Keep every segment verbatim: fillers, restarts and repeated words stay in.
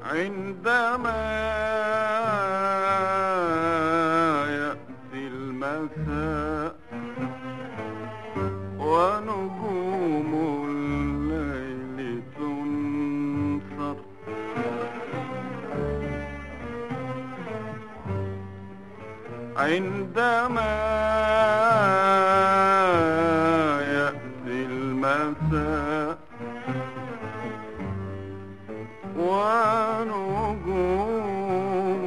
عندما يأتي المساء ونجوم الليل تنصر، عندما يأتي المساء ونجوم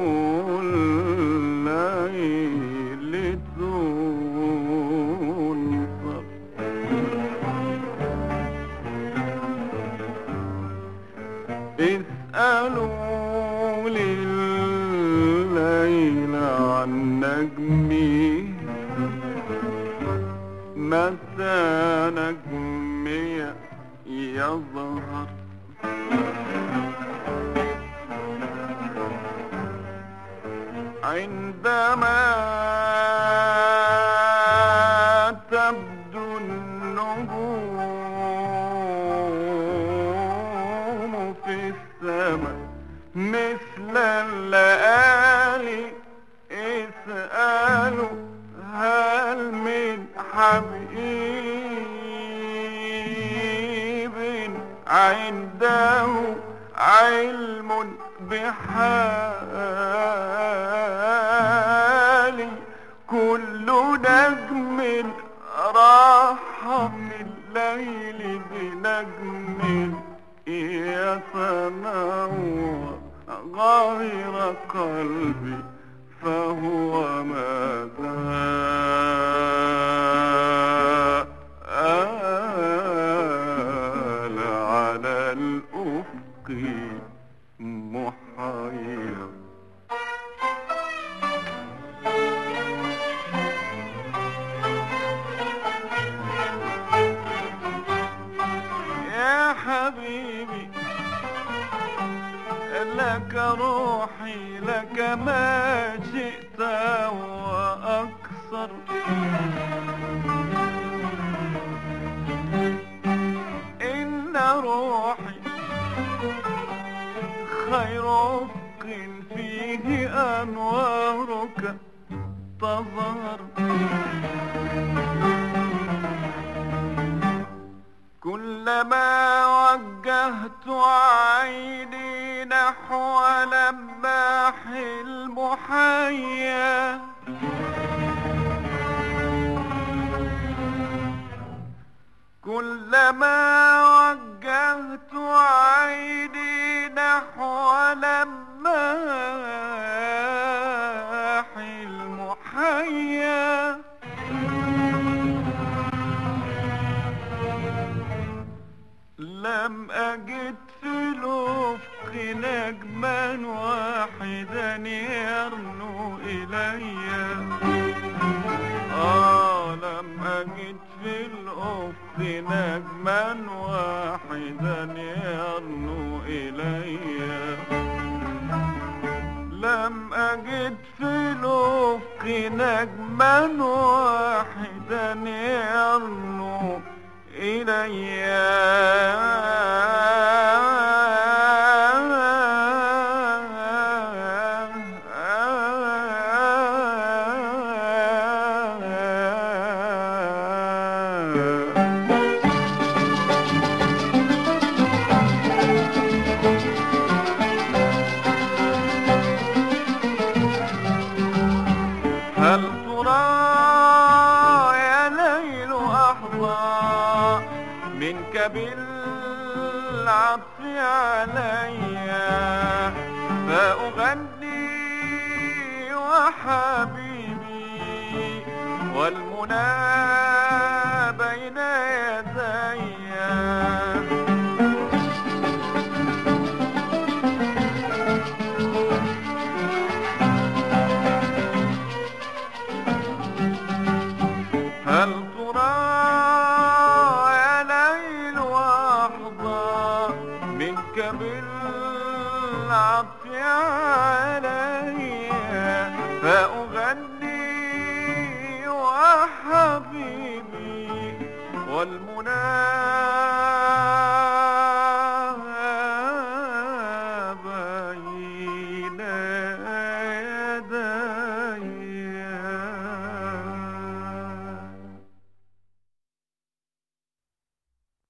الليل تنصر، اسألوا لليل عن نجمي متى نجمي يظهر، عندما تبدو النجوم في السماء مثل الليالي، اسألوا هل من حبيب عنده علم بحالي، كل نجم راح في الليل بنجم يتنور، غير قلبي فهو ما زال آل على الأفق محير. يا حبيبي لك روحي، لك ما شئت وأكثر، إن روحي خير أفق فيه أنوارك تظهر، كلما وجهت عيني نحو لماح المحيا كلما وجهت عيني نحو لماح المحيا لم أجد في الأفق نجما واحدا يرنو إلي، آه لم أجد في الأفق نجما واحدا يرنو إلي، لم أجد في الأفق نجما واحدا يرنو إلي. هل ترى يا ليل أحظى منك بالعطف علي، فأغني وحبيبي والمنى بين يدي، هل ترى يا ليل أحظى منك بالعطف